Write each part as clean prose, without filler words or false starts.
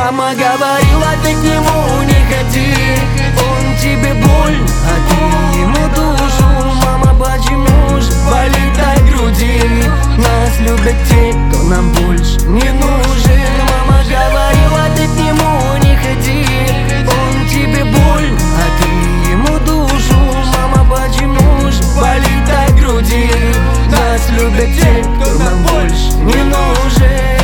Мама говорила, ты к нему не ходи, он тебе боль, а ты ему душу. Мама, почему ж болит на груди? Нас любят те, кто нам больше не нужен. Мама говорила, ты к нему не ходи, он тебе боль, а ты ему душу. Мама, почему ж болит на груди? Нас любят те, кто нам больше не нужен.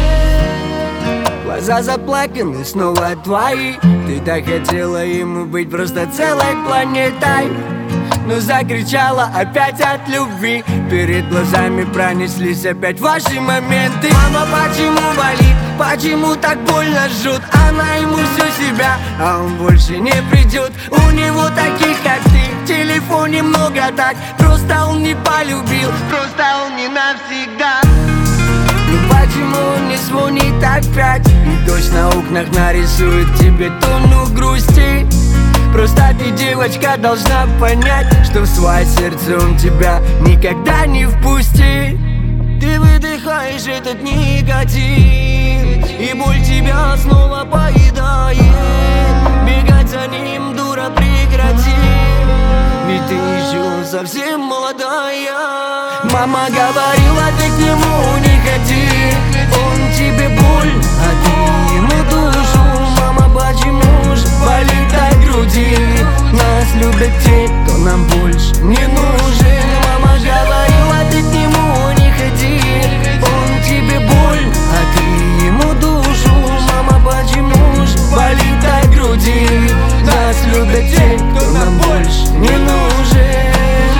Глаза заплаканы, снова твои. Ты так хотела ему быть просто целой планетой, но закричала опять от любви. Перед глазами пронеслись опять ваши моменты. Мама, почему болит? Почему так больно жжет? Она ему всю себя, а он больше не придет. У него таких, как ты, в телефоне много так. Просто он не полюбил, просто он не навсегда. Ну почему он не звонит опять? И дождь на окнах нарисует тебе тонну грусти. Просто ты, девочка, должна понять, что в свое сердце он тебя никогда не впустит. Ты выдыхаешь этот никотин, и боль тебя снова поедает. Бегать за ним, дура, прекрати, ведь ты еще совсем молодая. Мама говорила, ты к нему не ходи, он тебе боль, а ты ему душу. Мама, почему ж болит на груди? Нас любят те, кто нам больше не нужен. Мама говорила, ты к нему не ходи, он тебе боль, а ты ему душу. Мама, почему ж болит на груди? Нас любят те, кто нам больше не нужен.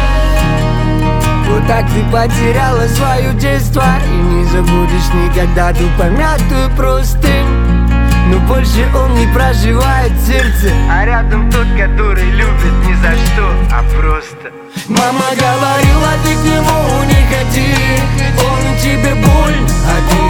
Вот так ты потеряла свое детство, и не забудешь никогда ту помятую простынь. Но больше он не проживает в сердце, а рядом тот, который любит ни за что, а просто. Мама говорила, ты к нему не ходи, он тебе боль, а ты